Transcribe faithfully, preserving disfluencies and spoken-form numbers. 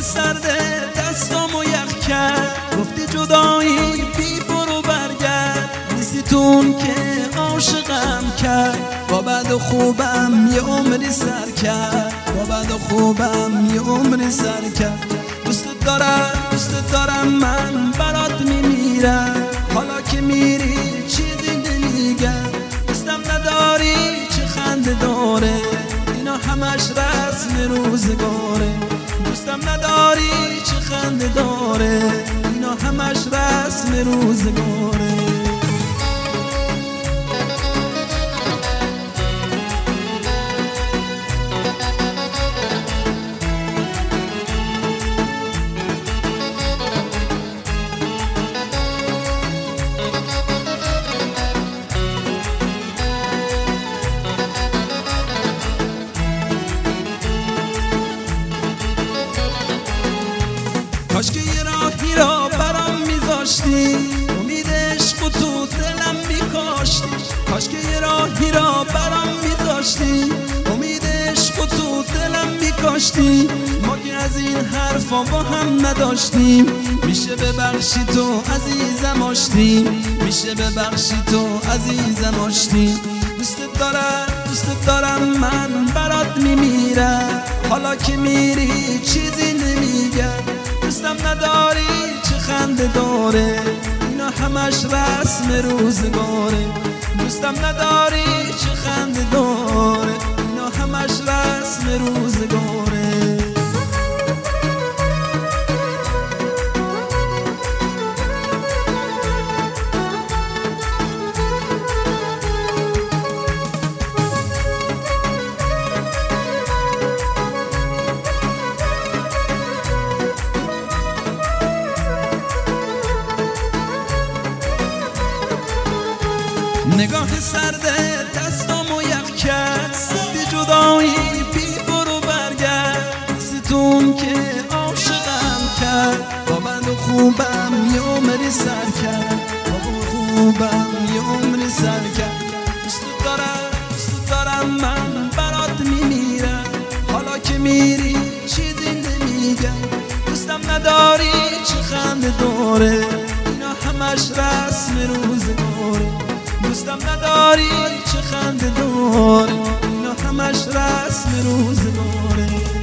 سرده دستامو یخ کرد، گفتی جدایی بی برو برگرد، نیستی تون که عاشقم کرد، با بد و خوبم یه عمری سر کرد، با بد و خوبم یه عمری سر کرد. دوست دارم دوست دارم من برات میمیرم، حالا که میری چیزی نمیگم، دوستم نداری چه خنده داره، اینا همش رسم روزگاره، دوستم نداری چه خنده داره، اینا همش رسم روزگاره. کاش که یه راهی را برام میذاشتی، امید عشق و تو دلم میکاشتی، کاش که یه راهی را برام میذاشتی، امید عشق و تو دلم میکاشتی، ما که از این حرفا با هم نداشتیم، میشه ببخشی تو عزیزم آشتی، میشه ببخشی تو عزیزم آشتی. دوست دارم دوست دارم من برات میمیرم، حالا که میری چیزی نمیگم، دوستم نداری چه خنده داره، اینا همش رسم روزگاره، دوستم نداری چه خنده داره، اینا همش رسم روزگاره. نگاه سرده دستامو یخ کرد، گفتی جدایی بی برو برگرد، نیستون که عاشقم کرد، با بد و خوبم یه عمری سر کرد، با بد و خوبم یه عمری سر کرد. دوست دارم دوست دارم من برات میمیرم، حالا که میری چیزی نمیگم، دوستم نداری چه خنده داره، اینا همش رسم روزگاره، دوستم نداری چه خنده داره، اینا همش رسم روزگاره.